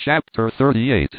Chapter 38.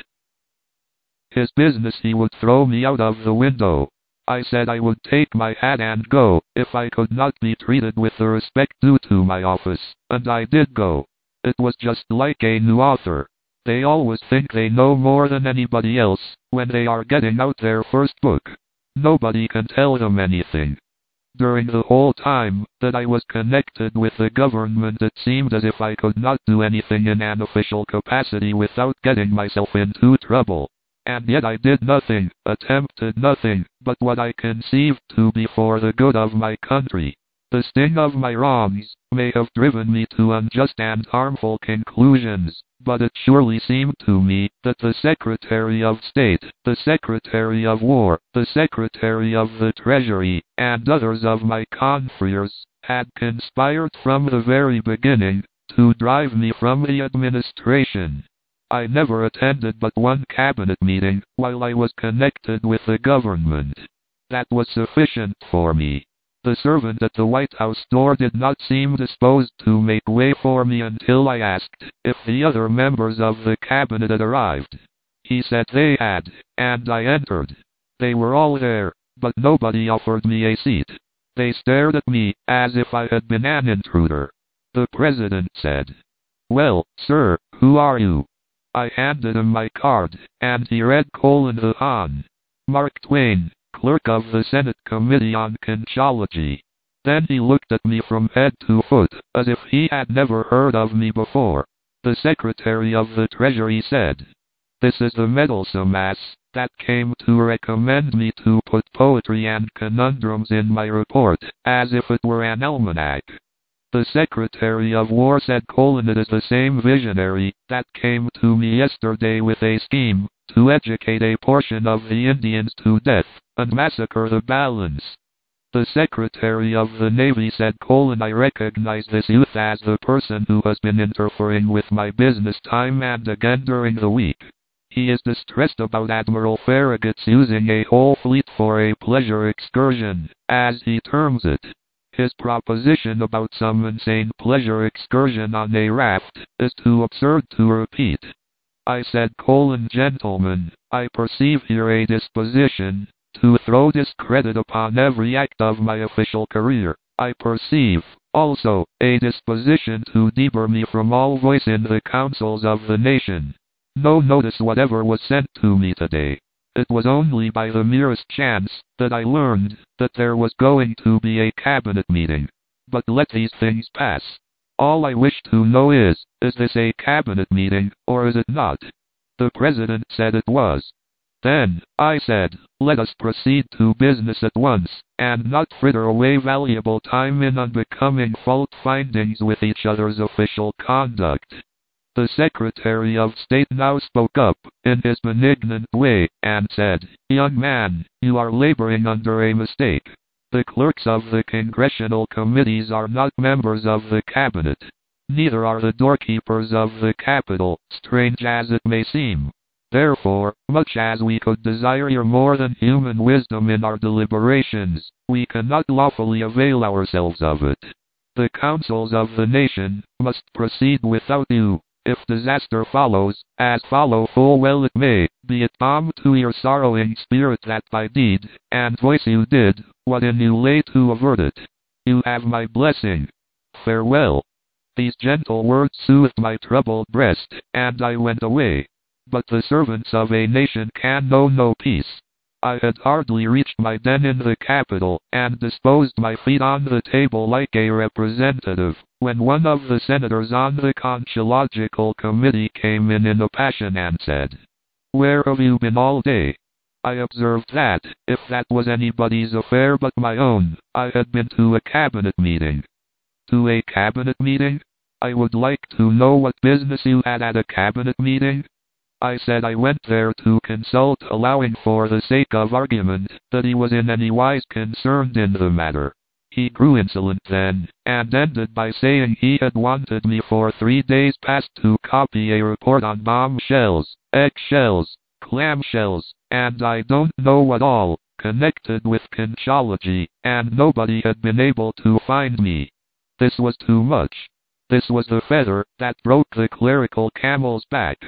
His business he would throw me out of the window. I said I would take my hat and go, if I could not be treated with the respect due to my office, and I did go. It was just like a new author. They always think they know more than anybody else, when they are getting out their first book. Nobody can tell them anything. During the whole time that I was connected with the government, it seemed as if I could not do anything in an official capacity without getting myself into trouble. And yet I did nothing, attempted nothing, but what I conceived to be for the good of my country. The sting of my wrongs may have driven me to unjust and harmful conclusions, but it surely seemed to me that the Secretary of State, the Secretary of War, the Secretary of the Treasury, and others of my confreres, had conspired from the very beginning to drive me from the administration. I never attended but one cabinet meeting while I was connected with the government. That was sufficient for me. The servant at the White House door did not seem disposed to make way for me until I asked if the other members of the cabinet had arrived. He said they had, and I entered. They were all there, but nobody offered me a seat. They stared at me as if I had been an intruder. The president said, "Well, sir, who are you?" I handed him my card, and he read the Hahn. Mark Twain, clerk of the Senate Committee on Conchology. Then he looked at me from head to foot, as if he had never heard of me before. The Secretary of the Treasury said, "This is the meddlesome ass that came to recommend me to put poetry and conundrums in my report, as if it were an almanac." The Secretary of War said, "It is the same visionary that came to me yesterday with a scheme to educate a portion of the Indians to death and massacre the balance." The Secretary of the Navy said, "I recognize this youth as the person who has been interfering with my business time and again during the week. He is distressed about Admiral Farragut's using a whole fleet for a pleasure excursion, as he terms it. His proposition about some insane pleasure excursion on a raft is too absurd to repeat." I said, "Gentlemen, I perceive here a disposition to throw discredit upon every act of my official career. I perceive, also, a disposition to debar me from all voice in the councils of the nation. No notice whatever was sent to me today. It was only by the merest chance that I learned that there was going to be a cabinet meeting. But let these things pass. All I wish to know is this a cabinet meeting, or is it not?" The president said it was. "Then," I said, "let us proceed to business at once, and not fritter away valuable time in unbecoming fault-findings with each other's official conduct." The Secretary of State now spoke up, in his benignant way, and said, "Young man, you are laboring under a mistake. The clerks of the congressional committees are not members of the cabinet. Neither are the doorkeepers of the Capitol, strange as it may seem. Therefore, much as we could desire your more than human wisdom in our deliberations, we cannot lawfully avail ourselves of it. The councils of the nation must proceed without you. If disaster follows, as follow full well it may, be it balm to your sorrowing spirit that by deed and voice you did what in you lay to avert it. You have my blessing. Farewell." These gentle words soothed my troubled breast, and I went away. But the servants of a nation can know no peace. I had hardly reached my den in the Capitol, and disposed my feet on the table like a representative, when one of the senators on the Conchological Committee came in a passion and said, "Where have you been all day?" I observed that, if that was anybody's affair but my own, I had been to a cabinet meeting. "To a cabinet meeting? I would like to know what business you had at a cabinet meeting?" I said I went there to consult, allowing for the sake of argument that he was in any wise concerned in the matter. He grew insolent then, and ended by saying he had wanted me for 3 days past to copy a report on bombshells, eggshells, clamshells, and I don't know what all, connected with conchology, and nobody had been able to find me. This was too much. This was the feather that broke the clerical camel's back.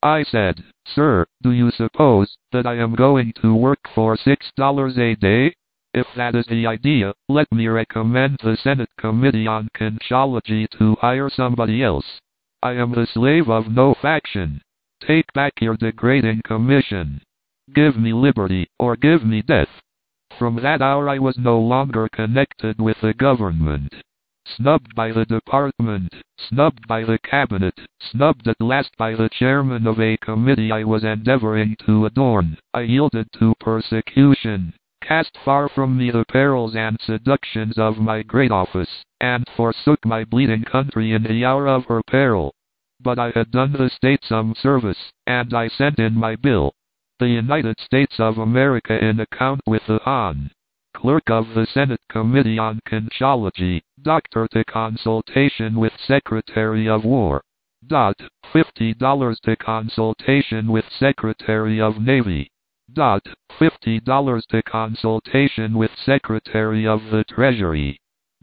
I said, "Sir, do you suppose that I am going to work for $6 a day? If that is the idea, let me recommend the Senate Committee on Conchology to hire somebody else. I am the slave of no faction. Take back your degrading commission. Give me liberty, or give me death." From that hour I was no longer connected with the government. Snubbed by the department, snubbed by the cabinet, snubbed at last by the chairman of a committee I was endeavoring to adorn, I yielded to persecution, cast far from me the perils and seductions of my great office, and forsook my bleeding country in the hour of her peril. But I had done the state some service, and I sent in my bill. The United States of America in account with the Hon. Clerk of the Senate Committee on Conchology, Doctor to consultation with Secretary of War. $50 to consultation with Secretary of Navy. $50 to consultation with Secretary of the Treasury.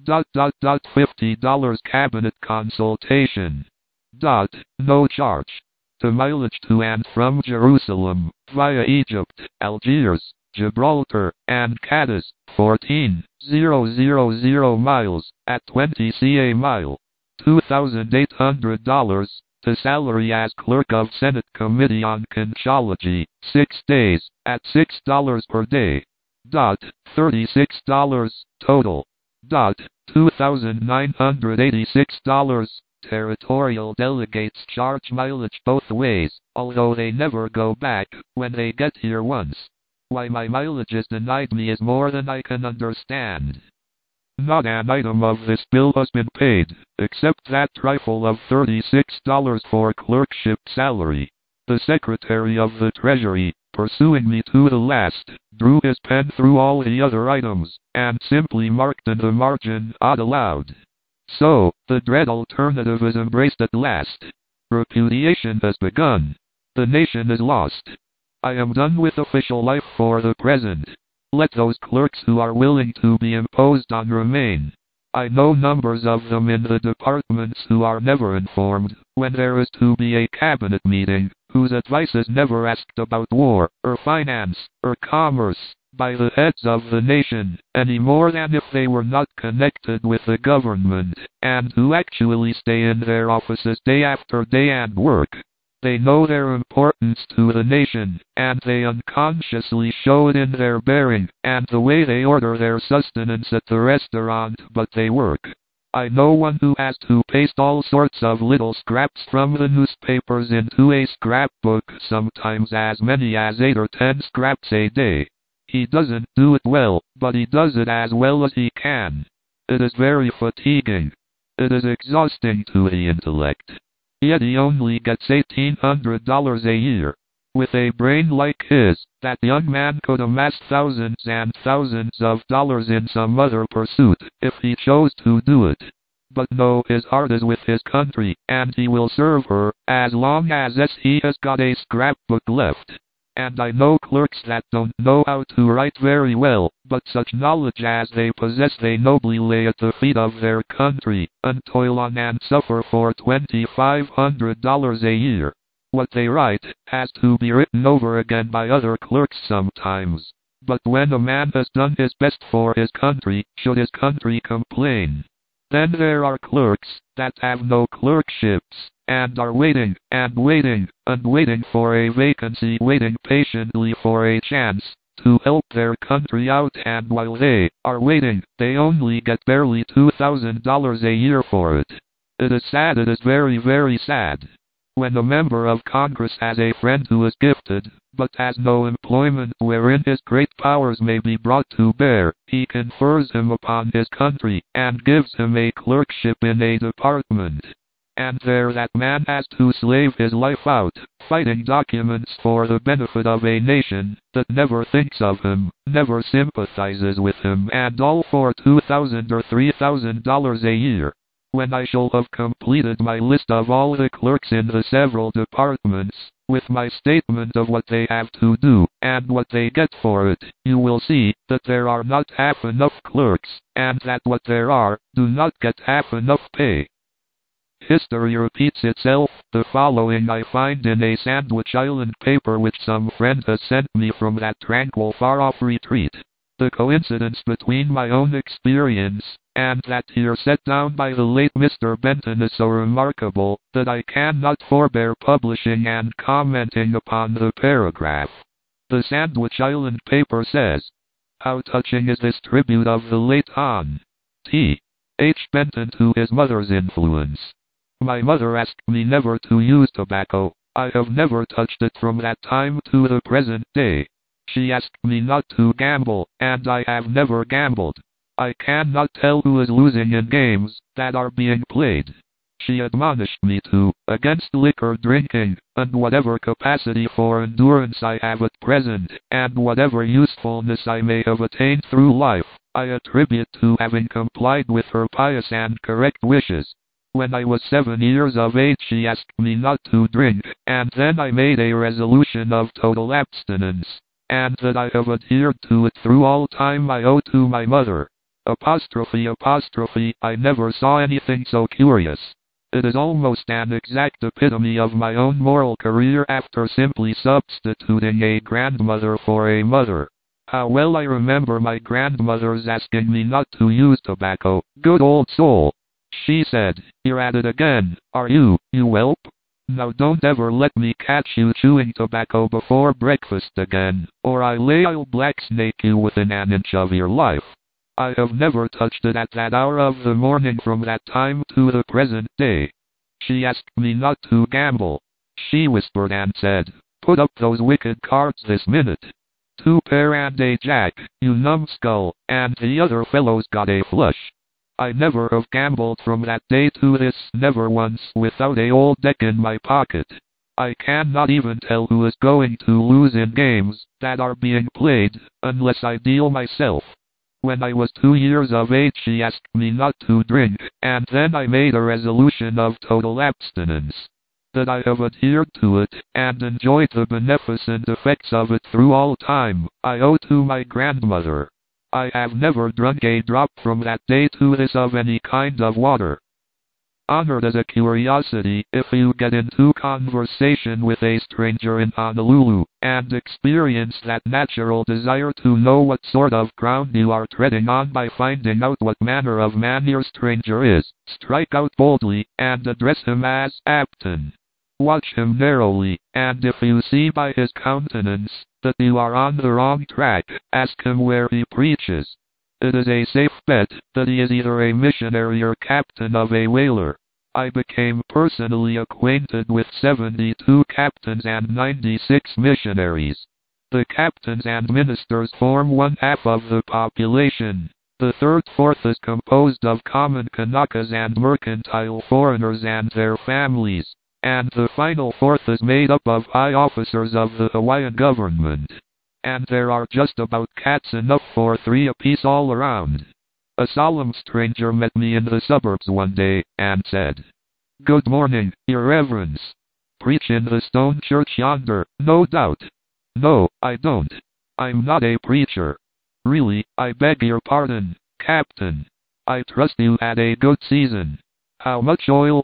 $50 cabinet consultation. No charge. To mileage to and from Jerusalem, via Egypt, Algiers, Gibraltar, and Cadiz, 14,000 miles, at 20 ca mile. $2,800, to salary as clerk of Senate Committee on Conchology, 6 days, at $6 per day. $36, total. $2,986. Territorial delegates charge mileage both ways, although they never go back when they get here once. Why my mileage is denied me is more than I can understand. Not an item of this bill has been paid, except that trifle of $36 for clerkship salary. The Secretary of the Treasury, pursuing me to the last, drew his pen through all the other items, and simply marked in the margin "odd aloud." So, the dread alternative is embraced at last. Repudiation has begun. The nation is lost. I am done with official life for the present. Let those clerks who are willing to be imposed on remain. I know numbers of them in the departments who are never informed, when there is to be a cabinet meeting, whose advice is never asked about war, or finance, or commerce, by the heads of the nation, any more than if they were not connected with the government, and who actually stay in their offices day after day and work. They know their importance to the nation, and they unconsciously show it in their bearing, and the way they order their sustenance at the restaurant, but they work. I know one who has to paste all sorts of little scraps from the newspapers into a scrapbook, sometimes as many as 8 or 10 scraps a day. He doesn't do it well, but he does it as well as he can. It is very fatiguing. It is exhausting to the intellect. Yet he only gets $1,800 a year. With a brain like his, that young man could amass thousands and thousands of dollars in some other pursuit, if he chose to do it. But no, his heart is with his country, and he will serve her, as long as he has got a scrapbook left. And I know clerks that don't know how to write very well, but such knowledge as they possess they nobly lay at the feet of their country, and toil on and suffer for $2,500 a year. What they write has to be written over again by other clerks sometimes. But when a man has done his best for his country, should his country complain? Then there are clerks that have no clerkships, and are waiting, and waiting, and waiting for a vacancy, waiting patiently for a chance to help their country out, and while they are waiting, they only get barely $2,000 a year for it. It is sad, it is very, very sad. When a member of Congress has a friend who is gifted, but has no employment wherein his great powers may be brought to bear, he confers him upon his country, and gives him a clerkship in a department. And there that man has to slave his life out, fighting documents for the benefit of a nation that never thinks of him, never sympathizes with him, and all for $2,000 or $3,000 a year. When I shall have completed my list of all the clerks in the several departments, with my statement of what they have to do, and what they get for it, you will see that there are not half enough clerks, and that what there are, do not get half enough pay. History repeats itself. The following I find in a Sandwich Island paper which some friend has sent me from that tranquil far-off retreat. The coincidence between my own experience and that here set down by the late Mr. Benton is so remarkable that I cannot forbear publishing and commenting upon the paragraph. The Sandwich Island paper says, "How touching is this tribute of the late Hon. T. H. Benton to his mother's influence. My mother asked me never to use tobacco. I have never touched it from that time to the present day. She asked me not to gamble, and I have never gambled. I cannot tell who is losing in games that are being played. She admonished me to, against liquor drinking, and whatever capacity for endurance I have at present, and whatever usefulness I may have attained through life, I attribute to having complied with her pious and correct wishes. When I was 7 years of age she asked me not to drink, and then I made a resolution of total abstinence, and that I have adhered to it through all time I owe to my mother. I never saw anything so curious. It is almost an exact epitome of my own moral career after simply substituting a grandmother for a mother. How well I remember my grandmother's asking me not to use tobacco. Good old soul. She said, 'You're at it again, are you, you whelp? Now don't ever let me catch you chewing tobacco before breakfast again, or I lay I'll blacksnake you within an inch of your life.' I have never touched it at that hour of the morning from that time to the present day. She asked me not to gamble. She whispered and said, 'Put up those wicked cards this minute. 2 pair and a jack, you numbskull,' and the other fellows got a flush. I never have gambled from that day to this, never once, without a old deck in my pocket. I cannot even tell who is going to lose in games that are being played, unless I deal myself. When I was 2 years of age she asked me not to drink, and then I made a resolution of total abstinence. That I have adhered to it, and enjoyed the beneficent effects of it through all time, I owe to my grandmother. I have never drunk a drop from that day to this of any kind of water. Honored as a curiosity, if you get into conversation with a stranger in Honolulu, and experience that natural desire to know what sort of ground you are treading on by finding out what manner of man your stranger is, strike out boldly, and address him as Apton. Watch him narrowly, and if you see by his countenance that you are on the wrong track, ask him where he preaches. It is a safe bet that he is either a missionary or captain of a whaler. I became personally acquainted with 72 captains and 96 missionaries. The captains and ministers form 1/2 of the population. The 3/4 is composed of common Kanakas and mercantile foreigners and their families, and the final 1/4 is made up of high officers of the Hawaiian government. And there are just about cats enough for 3 apiece all around. A solemn stranger met me in the suburbs one day, and said, 'Good morning, your reverence. Preach in the stone church yonder, no doubt.' 'No, I don't. I'm not a preacher.' 'Really, I beg your pardon, Captain. I trust you had a good season. How much oil?'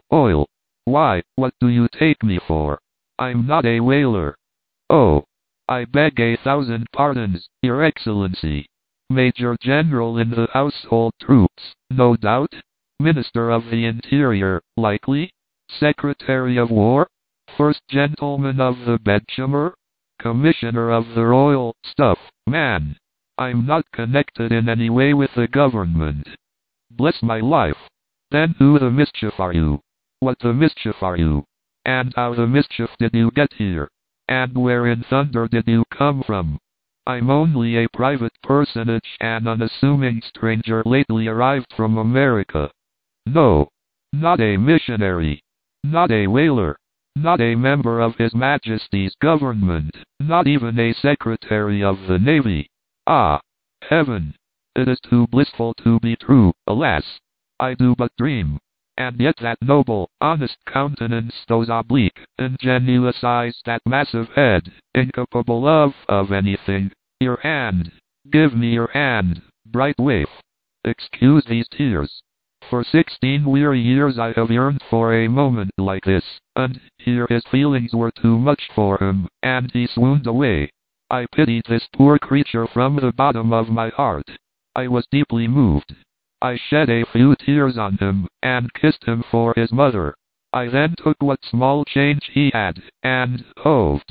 'Why, what do you take me for? I'm not a whaler.' 'Oh, I beg 1,000 pardons, Your Excellency. Major General in the household troops, no doubt? Minister of the Interior, likely? Secretary of War? First Gentleman of the Bedchamber? Commissioner of the Royal Stuff, man. I'm not connected in any way with the government.' 'Bless my life. Then who the mischief are you? What the mischief are you? And how the mischief did you get here? And where in thunder did you come from?' 'I'm only a private personage, an unassuming stranger lately arrived from America.' 'No. Not a missionary. Not a whaler. Not a member of His Majesty's government. Not even a secretary of the Navy. Ah, heaven! It is too blissful to be true, alas! I do but dream. And yet that noble, honest countenance, those oblique, ingenuous eyes, that massive head, incapable of anything. Your hand. Give me your hand, bright waif. Excuse these tears. For 16 weary years I have yearned for a moment like this, and here his feelings were too much for him, and he swooned away. I pitied this poor creature from the bottom of my heart. I was deeply moved. I shed a few tears on him, and kissed him for his mother. I then took what small change he had, and hoved.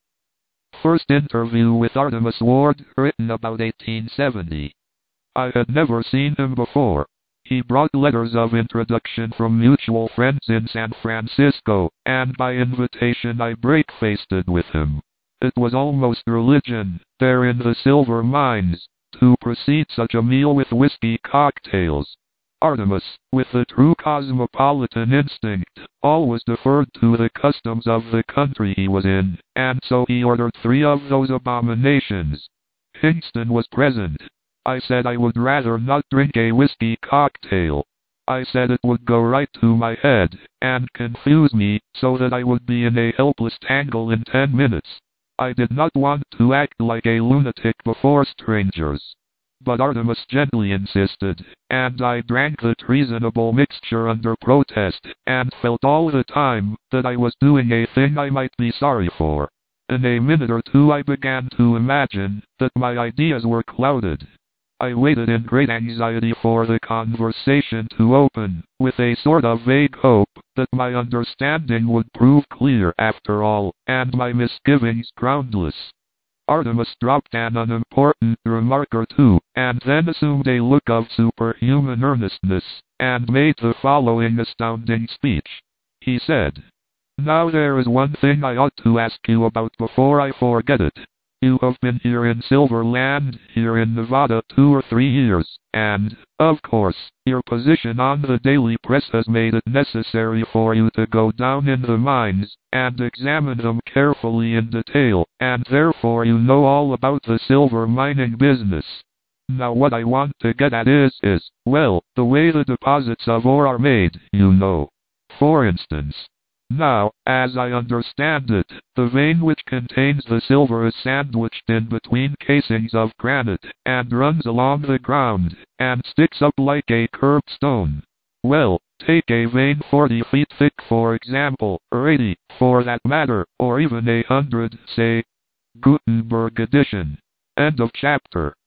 First interview with Artemus Ward, written about 1870. I had never seen him before. He brought letters of introduction from mutual friends in San Francisco, and by invitation I breakfasted with him. It was almost religion, there in the silver mines, to precede such a meal with whiskey cocktails. Artemus, with the true cosmopolitan instinct, always deferred to the customs of the country he was in, and so he ordered 3 of those abominations. Hingston was present. I said I would rather not drink a whiskey cocktail. I said it would go right to my head, and confuse me, so that I would be in a helpless tangle in 10 minutes. I did not want to act like a lunatic before strangers. But Artemus gently insisted, and I drank the treasonable mixture under protest, and felt all the time that I was doing a thing I might be sorry for. In a minute or two I began to imagine that my ideas were clouded. I waited in great anxiety for the conversation to open, with a sort of vague hope that my understanding would prove clear after all, and my misgivings groundless. Artemus dropped an unimportant remark or two, and then assumed a look of superhuman earnestness, and made the following astounding speech. He said, "Now there is one thing I ought to ask you about before I forget it. You have been here in Silverland, here in Nevada, 2 or 3 years, and, of course, your position on the daily press has made it necessary for you to go down in the mines, and examine them carefully in detail, and therefore you know all about the silver mining business. Now what I want to get at is, well, the way the deposits of ore are made, you know. For instance, now, as I understand it, the vein which contains the silver is sandwiched in between casings of granite, and runs along the ground, and sticks up like a curved stone. Well, take a vein 40 feet thick for example, or 80, for that matter, or even 100, say. Gutenberg edition. End of chapter.